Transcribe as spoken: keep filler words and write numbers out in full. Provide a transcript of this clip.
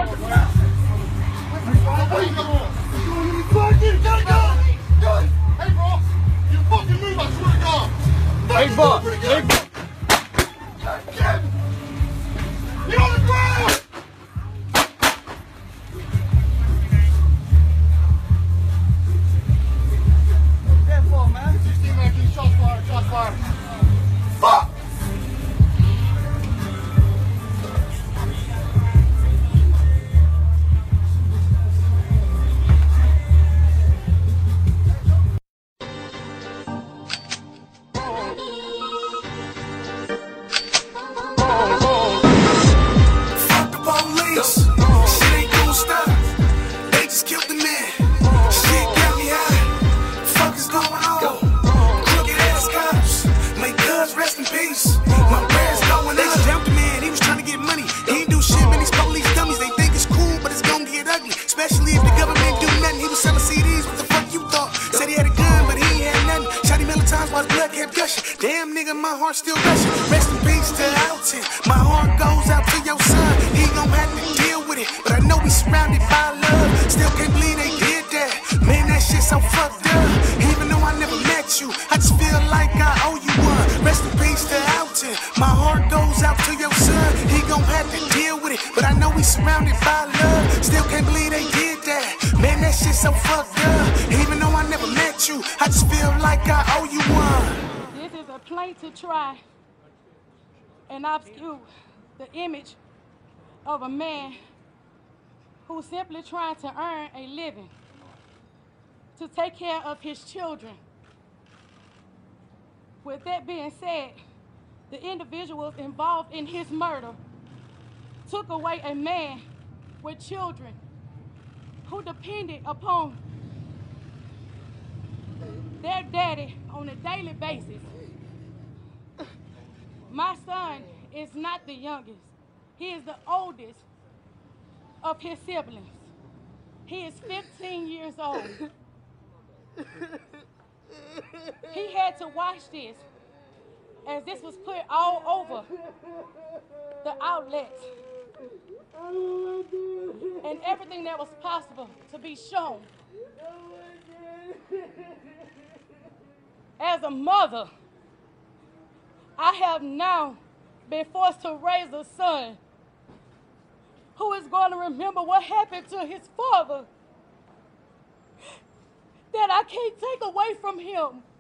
Hey, boss. Hey, boss. Get on the ground! Get for, man. sixteen man, keep shots fired, shots fired. Fuck! Damn nigga, my heart still rushing. Rest in peace to Alton. My heart goes out to your son. He gon' have to deal with it, but I know we surrounded by love. Still can't believe they did that. Man, that shit so fucked up. Even though I never met you, I just feel like I owe you one. Rest in peace to Alton. My heart goes out to your son. He gon' have to deal with it, but I know we surrounded by love. Still can't believe they did that. Man, that shit so fucked up. Even though I never met you, I just feel like I owe you one. A play to try and obscure the image of a man who's simply trying to earn a living to take care of his children. With that being said, the individuals involved in his murder took away a man with children who depended upon their daddy on a daily basis. My son is not the youngest. He is the oldest of his siblings. He is fifteen years old. He had to watch this as this was put all over the outlets and everything that was possible to be shown. As a mother, I have now been forced to raise a son who is going to remember what happened to his father that I can't take away from him.